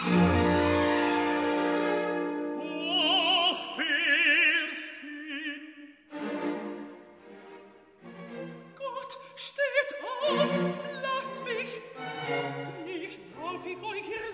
Wo fährst hin? Gott, steht auf, lasst mich! Nicht darf ich euch